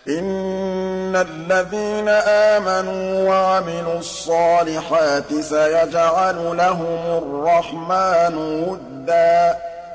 إِنَّ الَّذِينَ آمَنُوا وَعَمِلُوا الصَّالِحَاتِ سَيَجْعَلُ لَهُمُ الرَّحْمَٰنُ وُدًّا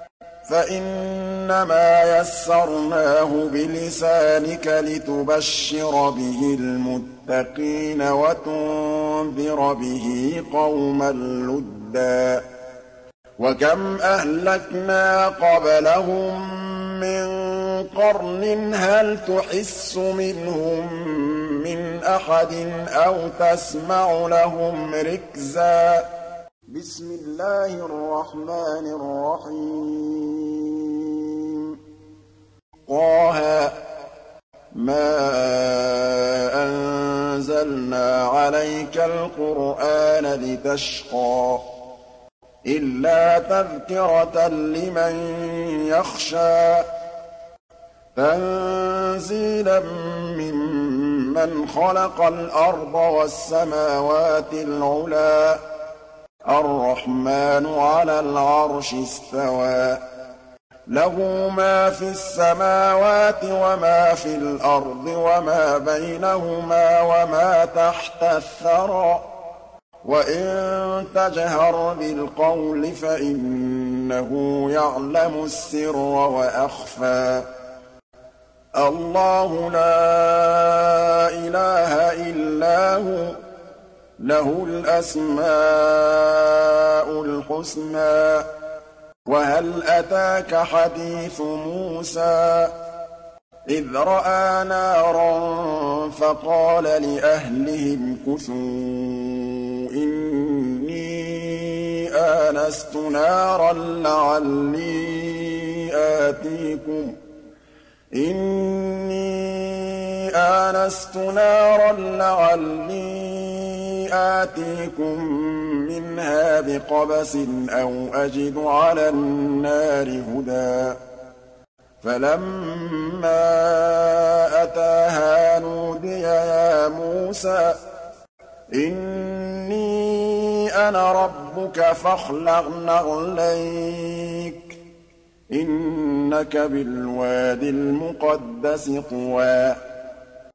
فَإِنَّمَا يَسَّرْنَاهُ بِلِسَانِكَ لِتُبَشِّرَ بِهِ الْمُتَّقِينَ وَتُنذِرَ بِهِ قَوْمًا لُّدًّا وَكَمْ أَهْلَكْنَا قَبْلَهُم مِّن قَرْنٍ هَلْ تُحِسُّ مِنْهُم مِّنْ أَحَدٍ أَوْ تَسْمَعُ لَهُمْ رِكْزًا بسم الله الرحمن الرحيم طه ما أنزلنا عليك القرآن لتشقى إلا تذكرة لمن يخشى تنزيلا ممن خلق الأرض والسماوات العلى الرحمن على العرش استوى له ما في السماوات وما في الأرض وما بينهما وما تحت الثرى وإن تجهر بالقول فإنه يعلم السر وأخفى الله لا إله إلا هو له الأسماء الحسنى وهل أتاك حديث موسى إذ رأى نارا فقال لأهلهم كثوا إني آنست نارا لعلي آتيكم منها بقبس أو أجد على النار هدى فلما أتاها نودي يا موسى إني أنا ربك فاخلع نعليك إنك بالوادي المقدس طوى